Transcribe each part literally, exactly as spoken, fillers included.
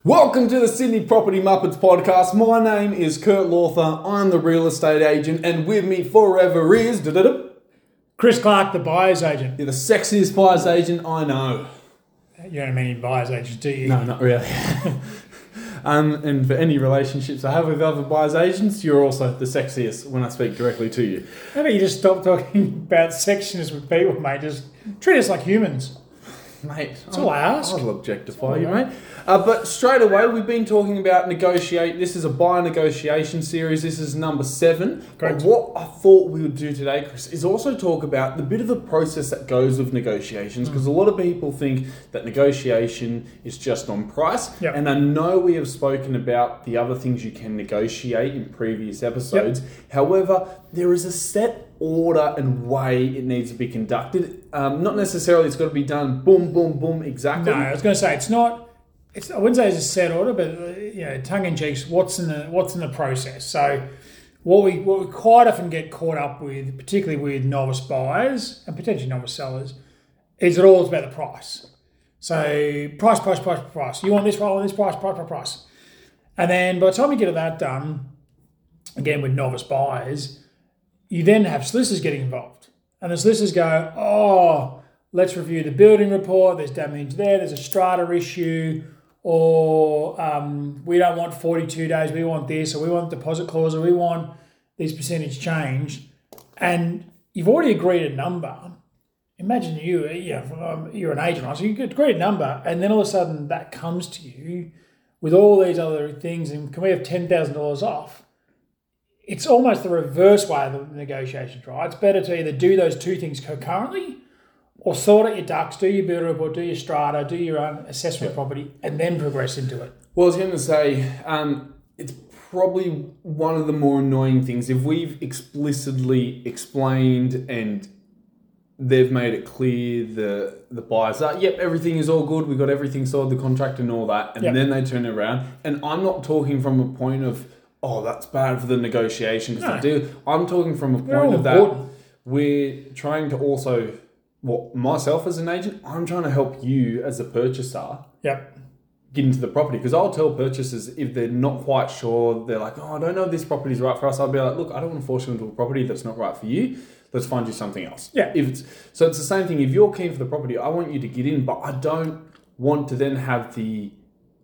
Welcome to the Sydney Property Muppets podcast. My name is Kurt Lawther. I'm the real estate agent, and with me forever is da-da-da. Chris Clark, the buyer's agent. You're the sexiest buyer's agent I know. You don't have many buyer's agents, do you? No, not really. um, and for any relationships I have with other buyer's agents, you're also the sexiest when I speak directly to you. How about you just stop talking about sections with people, mate? Just treat us like humans. Mate, That's all I ask. I'll objectify you, mate. Uh, but straight away, we've been talking about negotiate. This is a buyer negotiation series. This is number seven. Correct. But what I thought we would do today, Chris, is also talk about the bit of the process that goes with negotiations, because mm. a lot of people think that negotiation is just on price. Yep. And I know we have spoken about the other things you can negotiate in previous episodes. Yep. However, there is a set order and way it needs to be conducted. Um, not necessarily it's got to be done boom, boom, boom, exactly. No, I was going to say it's not. It's I wouldn't say it's a set order, but uh, you know, tongue in cheek. What's in the what's in the process? So, what we what we quite often get caught up with, particularly with novice buyers and potentially novice sellers, is it all about the price. So, price, price, price, price. You want this, I want this price, price, price, price. And then by the time you get that done, again with novice buyers, you then have solicitors getting involved. And the solicitors go, oh, let's review the building report. There's damage there. There's a strata issue. Or um, we don't want forty-two days. We want this. Or we want deposit clause. Or we want these percentage change. And you've already agreed a number. Imagine you, you know, you're an agent, right? So you agree a number. And then all of a sudden that comes to you with all these other things. And can we have ten thousand dollars off? It's almost the reverse way of the negotiations, right? It's better to either do those two things concurrently or sort out your ducks, do your build report, do your strata, do your own assessment of property, and then progress into it. Well, I was going to say, um, it's probably one of the more annoying things. If we've explicitly explained and they've made it clear, the, the buyers are, yep, everything is all good, we've got everything sorted, the contract and all that, and yep. then they turn it around. And I'm not talking from a point of, oh, that's bad for the negotiation. Because no. do. I'm talking from a point of that. We're trying to also, well, myself as an agent, I'm trying to help you as a purchaser yep. get into the property. Because I'll tell purchasers if they're not quite sure, they're like, oh, I don't know if this property is right for us. I'll be like, look, I don't want to force you into a property that's not right for you. Let's find you something else. Yeah. If it's so, it's the same thing. If you're keen for the property, I want you to get in, but I don't want to then have the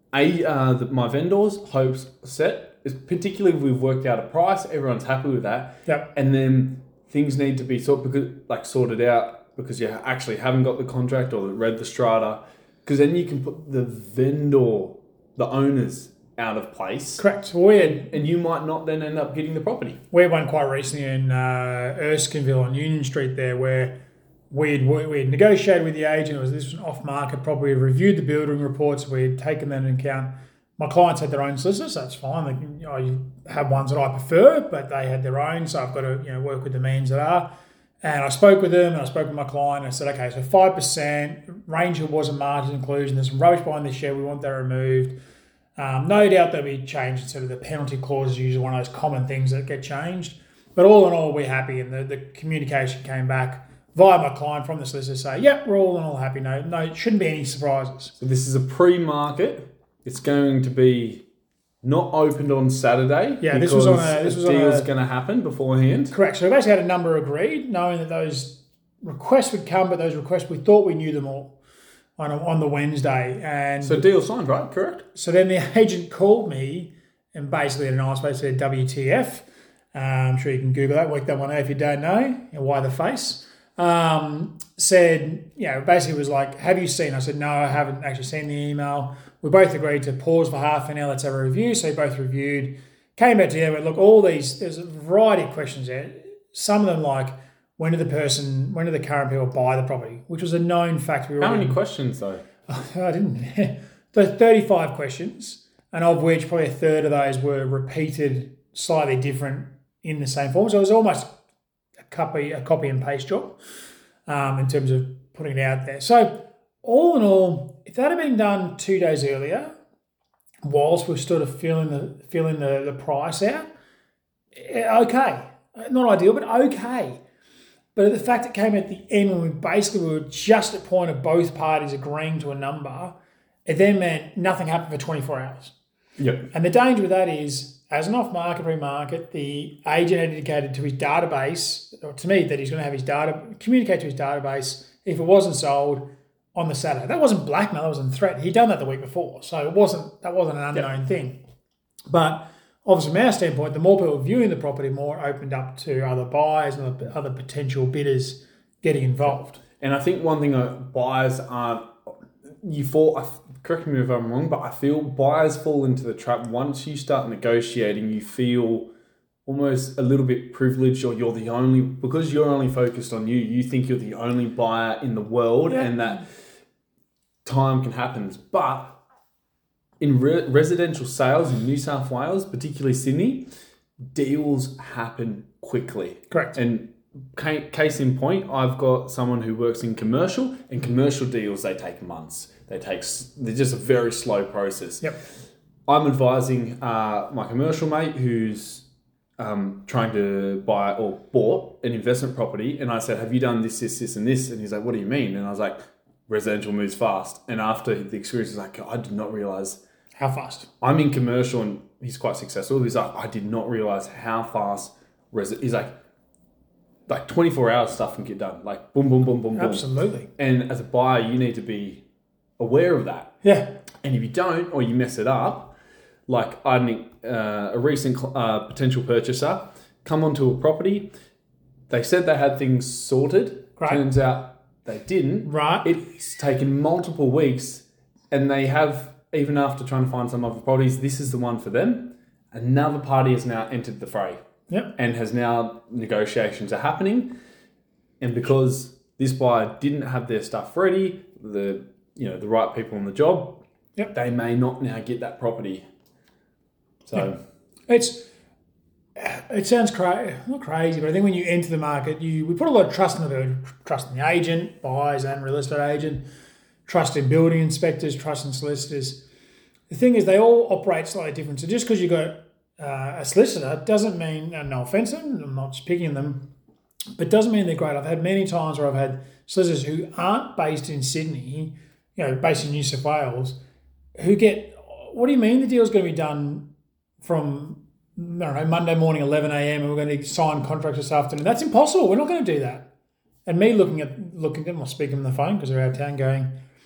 a uh, the, my vendors' hopes set. Particularly if we've worked out a price, everyone's happy with that. Yep. And then things need to be sort because like sorted out because you actually haven't got the contract or read the strata. Because then you can put the vendor, the owners, out of place. Correct. We had, and, and you might not then end up getting the property. We had one quite recently in uh, Erskineville on Union Street there where we had, we had negotiated with the agent. It was, this was an off-market property. We reviewed the building reports. We had taken that into account. My clients had their own solicitors, so that's fine. They can, you know, you have ones that I prefer, but they had their own, so I've got to you know work with the means that are. And I spoke with them, and I spoke with my client, and I said, okay, so five percent, Ranger wasn't marked as inclusion, there's some rubbish behind this shed, we want that removed. Um, no doubt there'll be changed, sort of the penalty clause is usually one of those common things that get changed. But all in all, we're happy, and the, the communication came back via my client from the solicitor say, yep, we're all in all happy. No, no, it shouldn't be any surprises. So this is a pre-market. It's going to be not opened on Saturday. Yeah, this was on a this was on deal's a, going to happen beforehand. Correct. So we basically had a number agreed, knowing that those requests would come, but those requests we thought we knew them all on a, on the Wednesday. And so deal signed, right? Correct. So then the agent called me and basically had a nice way said W T F. Um, I'm sure you can Google that, work that one out if you don't know. You know why the face? Um, said, you know, basically was like, have you seen? I said, no, I haven't actually seen the email. We both agreed to pause for half an hour. Let's have a review. So we both reviewed, came back together. Look, all these, there's a variety of questions there. Some of them like, when did the person, when did the current people buy the property? Which was a known fact. We were How many in, questions though? I didn't. There's thirty-five questions, and of which probably a third of those were repeated, slightly different in the same form. So it was almost a copy, a copy and paste job um, in terms of putting it out there. So all in all, if that had been done two days earlier, whilst we're sort of feeling the feeling the, the price out, okay, not ideal, but okay. But the fact it came at the end when we basically were just at the point of both parties agreeing to a number, it then meant nothing happened for twenty-four hours. Yep. And the danger with that is, as an off-market pre-market, the agent had indicated to his database, or to me, that he's going to have his data, communicate to his database if it wasn't sold on the Saturday. That wasn't blackmail, that wasn't threat. He'd done that the week before, so it wasn't that wasn't an unknown yep. thing. But obviously, from our standpoint, the more people viewing the property, more opened up to other buyers and other potential bidders getting involved. And I think one thing that buyers aren't, you fall, correct me if I'm wrong, but I feel buyers fall into the trap. Once you start negotiating, you feel almost a little bit privileged, or you're the only, because you're only focused on you, you think you're the only buyer in the world yeah. and that time can happen. But in re- residential sales in New South Wales, particularly Sydney, deals happen quickly. Correct. And case in point, I've got someone who works in commercial, and commercial deals, they take months. They take, they're just a very slow process. Yep. I'm advising uh, my commercial mate who's um, trying to buy or bought an investment property, and I said, have you done this, this, this, and this? And he's like, what do you mean? And I was like, residential moves fast. And after the experience, he's like, I did not realise. How fast? I'm in commercial, and he's quite successful. He's like, I did not realise how fast, resi-. he's like, like twenty-four hours stuff can get done. Like boom, boom, boom, boom, boom. Absolutely. And as a buyer, you need to be aware of that. Yeah. And if you don't, or you mess it up, like I had uh, a recent uh, potential purchaser come onto a property. They said they had things sorted. Right. Turns out they didn't. Right. It's taken multiple weeks, and they have, even after trying to find some other properties, this is the one for them. Another party has now entered the fray. Yep. And has now, negotiations are happening. And because this buyer didn't have their stuff ready, the you know the right people on the job, yep. they may not now get that property. So yep. it's it sounds crazy, not crazy, but I think when you enter the market, you we put a lot of trust in the trust in the agent, buyers and real estate agent, trust in building inspectors, trust in solicitors. The thing is, they all operate slightly different. So just because you got Uh, a solicitor doesn't mean, and no offence, I'm not just picking them, but doesn't mean they're great. I've had many times where I've had solicitors who aren't based in Sydney, you know, based in New South Wales, who get, what do you mean the deal's going to be done from, I don't know, Monday morning, eleven a.m. and we're going to sign contracts this afternoon? That's impossible. We're not going to do that. And me looking at, looking at them, I'll speak on the phone because they're out of town, going,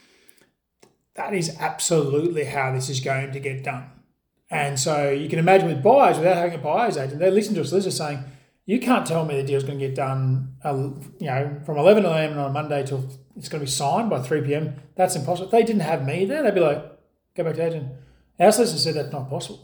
that is absolutely how this is going to get done. And so you can imagine with buyers, without having a buyer's agent, they listen to a solicitor saying, you can't tell me the deal's going to get done, uh, you know, from eleven a.m. on a Monday till it's going to be signed by three p.m. That's impossible. If they didn't have me there, they'd be like, go back to agent. Our solicitor said that's not possible.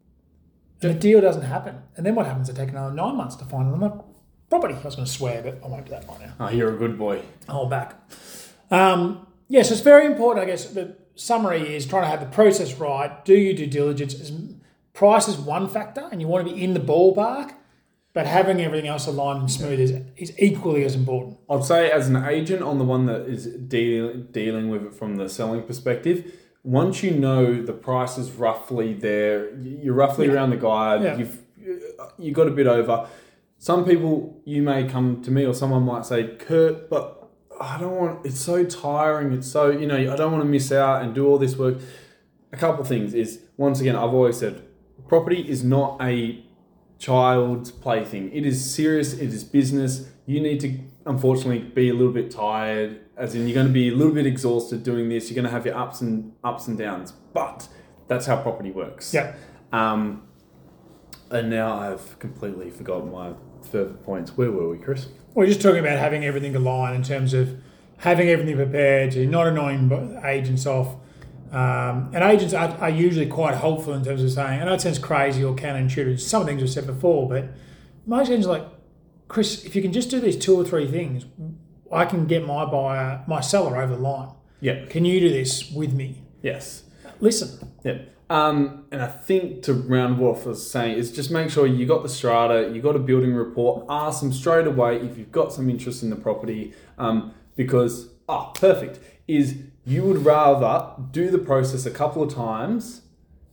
And the deal doesn't happen. And then what happens? They take another nine months to find another property. I was going to swear, but I won't do that right now. Oh, you're a good boy. I'll hold back. Um, yes, it's very important, I guess, that summary is trying to have the process right, do your due diligence. Price is one factor, and you want to be in the ballpark, but having everything else aligned and smooth is, is equally as important. I'd say as an agent on the one that is deal, dealing with it from the selling perspective, once you know the price is roughly there, you're roughly yeah. around the guide, yeah. you've you got a bit over. Some people, you may come to me or someone might say, Kurt, but I don't want, it's so tiring. It's so, you know, I don't want to miss out and do all this work. A couple of things is, once again, I've always said, property is not a child's plaything. It is serious. It is business. You need to, unfortunately, be a little bit tired, as in you're going to be a little bit exhausted doing this. You're going to have your ups and ups and downs, but that's how property works. Yeah. Um, and now I've completely forgotten my further points. Where were we, Chris? We're just talking about having everything aligned in terms of having everything prepared, to not annoying agents off. Um, and agents are, are usually quite helpful in terms of saying, I know it sounds crazy or counterintuitive, some things we've said before, but most agents are like, Chris, if you can just do these two or three things, I can get my buyer, my seller over the line. Yeah. Can you do this with me? Yes. Listen. Yeah. Um, and I think to round what I was saying is just make sure you got the strata, you got a building report, ask them straight away if you've got some interest in the property, um, because, oh, perfect, is you would rather do the process a couple of times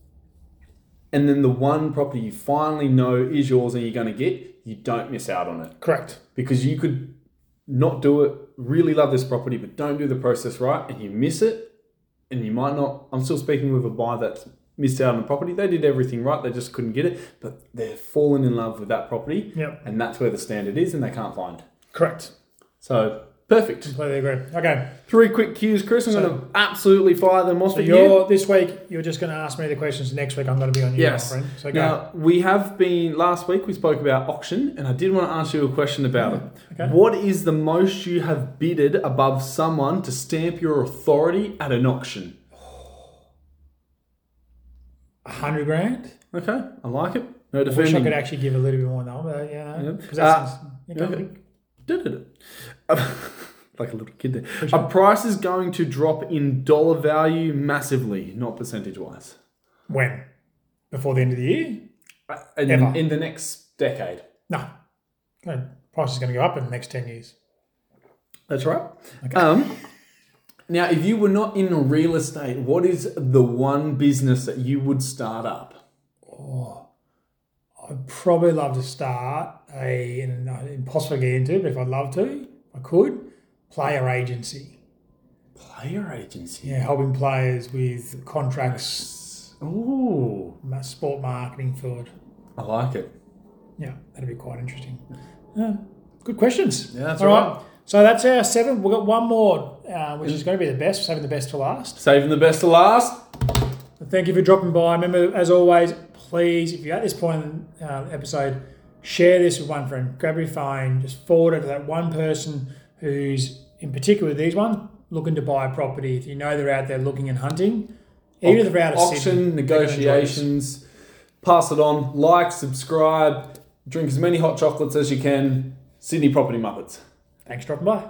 and then the one property you finally know is yours and you're going to get, you don't miss out on it. Correct. Because you could not do it, really love this property, but don't do the process right and you miss it, and you might not, I'm still speaking with a buyer that's missed out on the property. They did everything right. They just couldn't get it, but they're fallen in love with that property. Yep. And that's where the standard is and they can't find. Correct. So, perfect. Completely agree. Okay. Three quick cues, Chris. I'm So- going to absolutely fire them off So at you. you're, this week, you're just going to ask me the questions. Next week, I'm going to be on you, Yes. my friend. So go. Now, we have been, last week we spoke about auction, and I did want to ask you a question about it. Okay. What is the most you have bidded above someone to stamp your authority at an auction? A hundred grand? Okay, I like it. No I wish I defending. could actually give a little bit more number, but yeah. Yeah. Because that's Uh, you know, okay. Da-da-da. Like a little kid there. A price is going to drop in dollar value massively, not percentage-wise. when? Before the end of the year? In, Ever. in the next decade. No. Okay. Price is going to go up in the next ten years. That's right. Okay. Um, now, if you were not in real estate, what is the one business that you would start up? I'd probably love to start a, and uh, impossible to get into, but if I'd love to, I could, player agency. Player agency. Yeah, helping players with contracts, Ooh, ma- sport marketing for it. I like it. Yeah, that'd be quite interesting. Yeah, good questions. Yeah, that's All right. So that's our seven. We've got one more, uh, which is going to be the best, saving the best to last. Saving the best to last. Thank you for dropping by. Remember, as always, please, if you're at this point in the uh, episode, share this with one friend. Grab your phone, just forward it to that one person who's, in particular these ones, looking to buy a property. If you know they're out there looking and hunting, even if they're out of Auction, Sydney, they're gonna enjoy this. negotiations. Pass it on. Like, subscribe. Drink as many hot chocolates as you can. Sydney Property Muppets. Thanks for dropping by.